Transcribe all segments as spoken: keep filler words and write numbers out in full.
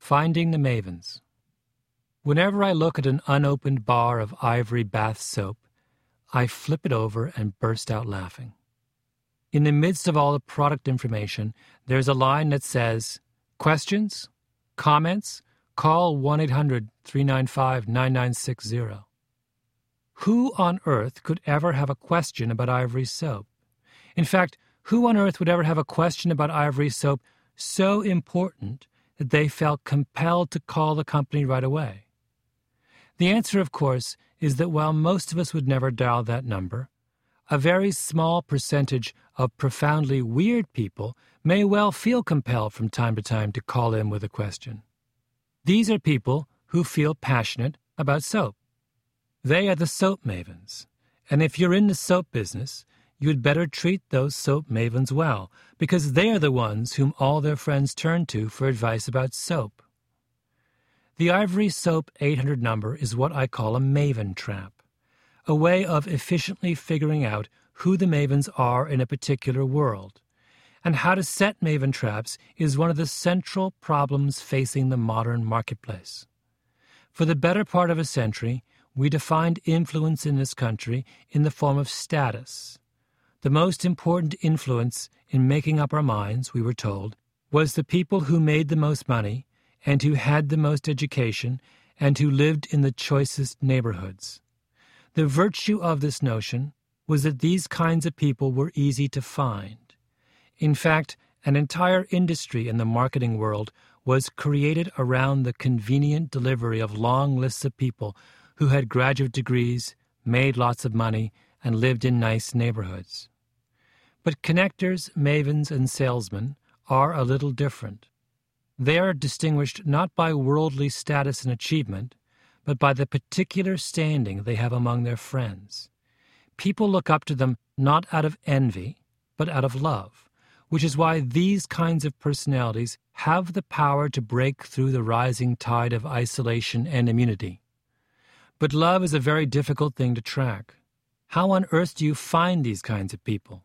Finding the Mavens. Whenever I look at an unopened bar of Ivory bath soap, I flip it over and burst out laughing. In the midst of all the product information, there's a line that says, "Questions? Comments? Call one eight hundred, three nine five, nine nine six zero. Who on earth could ever have a question about Ivory soap? In fact, who on earth would ever have a question about Ivory soap so important that they felt compelled to call the company right away? The answer, of course, is that while most of us would never dial that number, a very small percentage of profoundly weird people may well feel compelled from time to time to call in with a question. These are people who feel passionate about soap. They are the soap mavens, and if you're in the soap business, you'd better treat those soap mavens well, because they are the ones whom all their friends turn to for advice about soap. The Ivory Soap eight hundred number is what I call a maven trap, a way of efficiently figuring out who the mavens are in a particular world. And how to set maven traps is one of the central problems facing the modern marketplace. For the better part of a century, we defined influence in this country in the form of status. The most important influence in making up our minds, we were told, was the people who made the most money and who had the most education and who lived in the choicest neighborhoods. The virtue of this notion was that these kinds of people were easy to find. In fact, an entire industry in the marketing world was created around the convenient delivery of long lists of people who had graduate degrees, made lots of money, and lived in nice neighborhoods. But connectors, mavens, and salesmen are a little different. They are distinguished not by worldly status and achievement, but by the particular standing they have among their friends. People look up to them not out of envy, but out of love, which is why these kinds of personalities have the power to break through the rising tide of isolation and immunity. But love is a very difficult thing to track. How on earth do you find these kinds of people?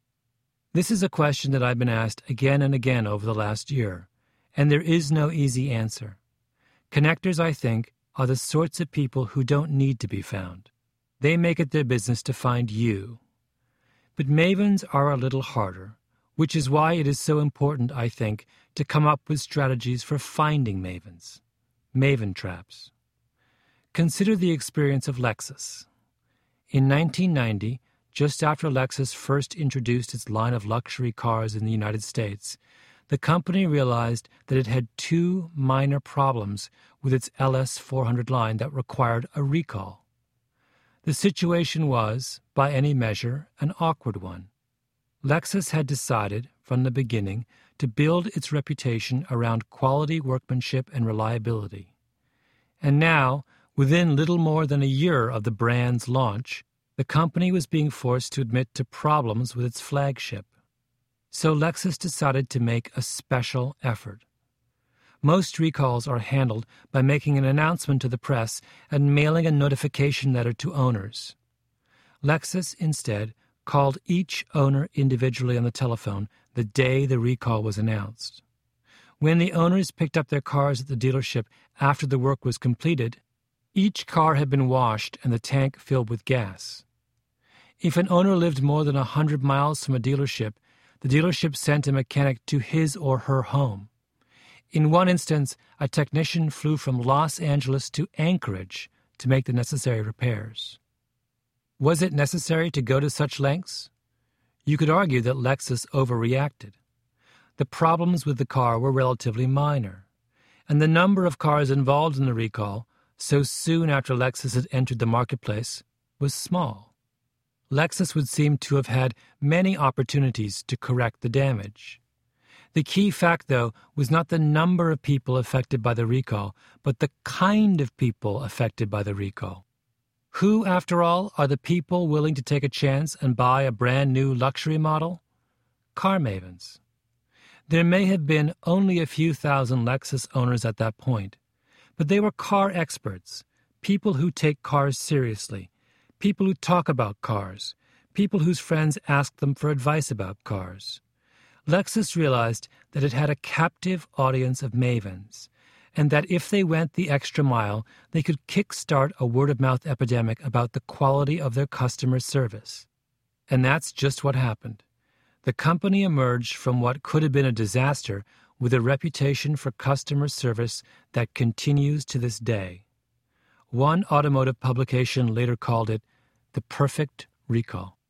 This is a question that I've been asked again and again over the last year, and there is no easy answer. Connectors, I think, are the sorts of people who don't need to be found. They make it their business to find you. But mavens are a little harder, which is why it is so important, I think, to come up with strategies for finding mavens. Maven traps. Consider the experience of Lexus. In nineteen ninety, just after Lexus first introduced its line of luxury cars in the United States, the company realized that it had two minor problems with its L S four hundred line that required a recall. The situation was, by any measure, an awkward one. Lexus had decided, from the beginning, to build its reputation around quality workmanship and reliability. And now, within little more than a year of the brand's launch, the company was being forced to admit to problems with its flagship. So Lexus decided to make a special effort. Most recalls are handled by making an announcement to the press and mailing a notification letter to owners. Lexus, instead, called each owner individually on the telephone the day the recall was announced. When the owners picked up their cars at the dealership after the work was completed, each car had been washed and the tank filled with gas. If an owner lived more than a hundred miles from a dealership, the dealership sent a mechanic to his or her home. In one instance, a technician flew from Los Angeles to Anchorage to make the necessary repairs. Was it necessary to go to such lengths? You could argue that Lexus overreacted. The problems with the car were relatively minor, and the number of cars involved in the recall, so soon after Lexus had entered the marketplace, was small. Lexus would seem to have had many opportunities to correct the damage. The key fact, though, was not the number of people affected by the recall, but the kind of people affected by the recall. Who, after all, are the people willing to take a chance and buy a brand new luxury model? Car mavens. There may have been only a few thousand Lexus owners at that point, but they were car experts, people who take cars seriously, people who talk about cars, people whose friends ask them for advice about cars. Lexus realized that it had a captive audience of mavens, and that if they went the extra mile, they could kickstart a word-of-mouth epidemic about the quality of their customer service. And that's just what happened. The company emerged from what could have been a disaster with a reputation for customer service that continues to this day. One automotive publication later called it the perfect recall.